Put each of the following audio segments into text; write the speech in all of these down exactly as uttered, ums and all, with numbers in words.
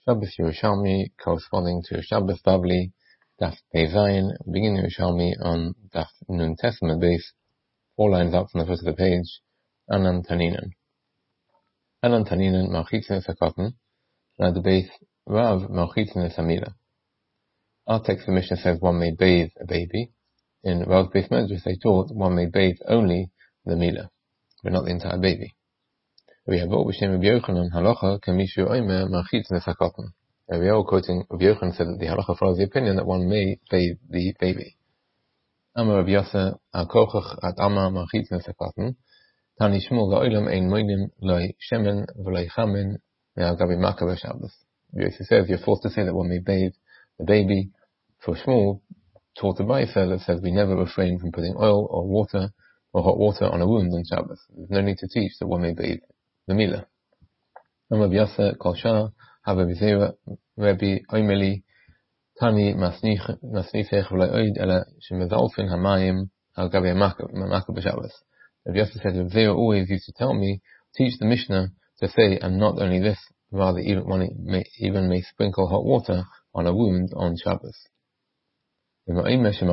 Shabbos Yerushalmi corresponding to Shabbos Bavli, Daf Pei Zayin, beginning Yerushalmi on Daf Nun Testament base, four lines up from the foot of the page, Anan Taninan. Anan Taninan Malchitzin Sakaten, and at the base, Rav Malchitzin Samila. Our text the Mishnah says one may bathe a baby. In Rav's base measures they taught one may bathe only the Mila, but not the entire baby. We have all B'Shem Rabbi Yochanan halacha kamishu oimer malchitzin sakaten. Rabbi Yochanan quoting Rabbi Yochanan said that the halacha follows the opinion that one may bathe the baby. Amar Rabbi Yosef al kochach at Amar malchitzin sakaten. Tani Shmuel la'olam ein moinim loy shemen v'loy chamin me'al gabi makah b'Shabbos. Rabbi Yosef says you're forced to say that one may bathe the baby. For Shmuel taught a Ba'isa that says we never refrain from putting oil or water or hot water on a wound on Shabbos. There's no need to teach that one may bathe the Mila. Rabbi Yasser Kol Shah Hava B'Zera Rabbi Oimeli Tani Masnifech V'Loi Oid Ela Shemezalfin Hamayim Al Gabi Makah B'Shabbos. Rabbi Yasser said Rabbi Zera always used to tell me, teach the Mishnah to say, and not only this, rather even one may, even may sprinkle hot water on a wound on Shabbos. The Gemara says,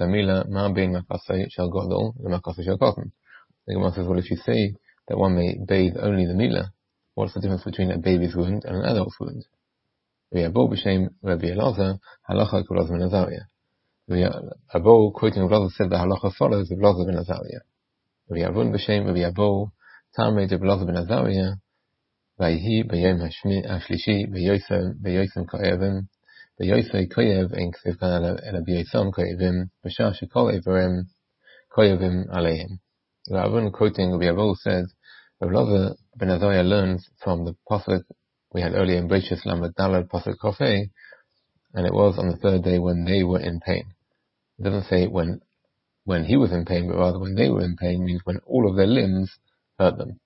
well, if you say that one may bathe only the Mila, what's the difference between a baby's wound and an adult's wound? Rabbi Abba b'Shem Rabbi Elazar halacha k'Elazar ben Azariah. Rabbi Abba quoting Rabbi Elazar said the halacha follows Rabbi Elazar ben Azariah. Rabbi Abba b'Shem Rabbi Abba Tamei Rabbi Elazar ben Azariah Vayhi b'Yom Hashlishi b'Yosem b'Yosem Ka'evim b'Yosei Koyev ein Ksiv kan ela b'Yosem Koyevim b'Shah shekol Evarem Koyevim Aleihim. Rabbi Abba quoting Rabbi Abba said Rabbi Elazar ben Azariah learns from the pasuk we had earlier in Beishas Lamed Daled pasuk Kofei, and it was on the third day when they were in pain. It doesn't say when when he was in pain, but rather when they were in pain means when all of their limbs hurt them.